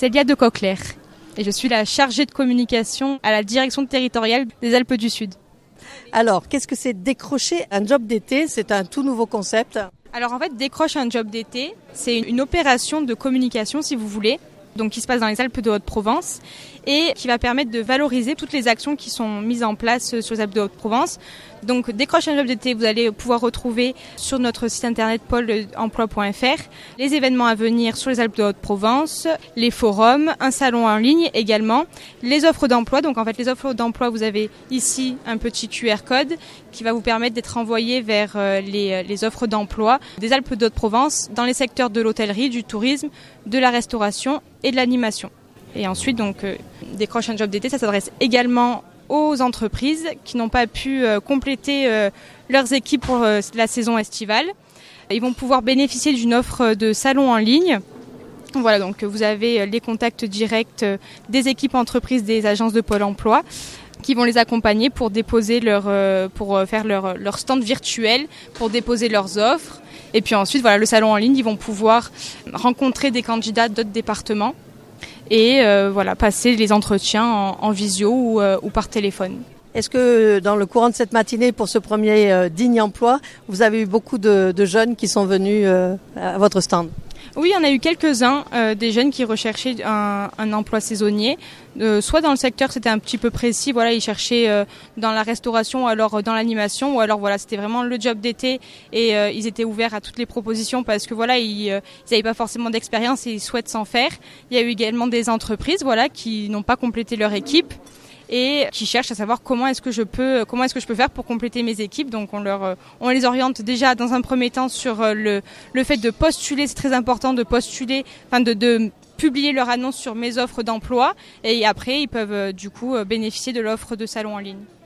Célia de Coquelaire et je suis la chargée de communication à la direction territoriale des Alpes du Sud. Alors, qu'est-ce que c'est décrocher un job d'été? C'est un tout nouveau concept. Alors en fait, décroche un job d'été, c'est une opération de communication si vous voulez, donc qui se passe dans les Alpes de Haute-Provence et qui va permettre de valoriser toutes les actions qui sont mises en place sur les Alpes de Haute-Provence. Donc décroche un job d'été, vous allez pouvoir retrouver sur notre site internet pôle-emploi.fr les événements à venir sur les Alpes de Haute-Provence, les forums, un salon en ligne également, les offres d'emploi. Donc en fait les offres d'emploi, vous avez ici un petit QR code qui va vous permettre d'être envoyé vers les offres d'emploi des Alpes de Haute-Provence dans les secteurs de l'hôtellerie, du tourisme, de la restauration et de l'animation. Et ensuite, donc, décroche un job d'été, ça s'adresse également aux entreprises qui n'ont pas pu compléter leurs équipes pour la saison estivale. Ils vont pouvoir bénéficier d'une offre de salon en ligne. Voilà, donc vous avez les contacts directs des équipes entreprises des agences de Pôle emploi qui vont les accompagner pour déposer pour faire leur stand virtuel, pour déposer leurs offres. Et puis ensuite, voilà, le salon en ligne, ils vont pouvoir rencontrer des candidats d'autres départements et passer les entretiens en visio ou par téléphone. Est-ce que dans le courant de cette matinée, pour ce premier digne emploi, vous avez eu beaucoup de jeunes qui sont venus à votre stand? Oui, il y en a eu quelques-uns, des jeunes qui recherchaient un emploi saisonnier, soit dans le secteur c'était un petit peu précis, voilà, ils cherchaient dans la restauration ou alors dans l'animation, ou alors voilà, c'était vraiment le job d'été et ils étaient ouverts à toutes les propositions parce que voilà, ils n'avaient pas forcément d'expérience et ils souhaitent s'en faire. Il y a eu également des entreprises, voilà, qui n'ont pas complété leur équipe et qui cherchent à savoir comment est-ce que je peux faire pour compléter mes équipes. Donc on les oriente déjà dans un premier temps sur le fait de postuler, c'est très important de postuler, enfin de publier leur annonce sur mes offres d'emploi et après ils peuvent bénéficier de l'offre de salon en ligne.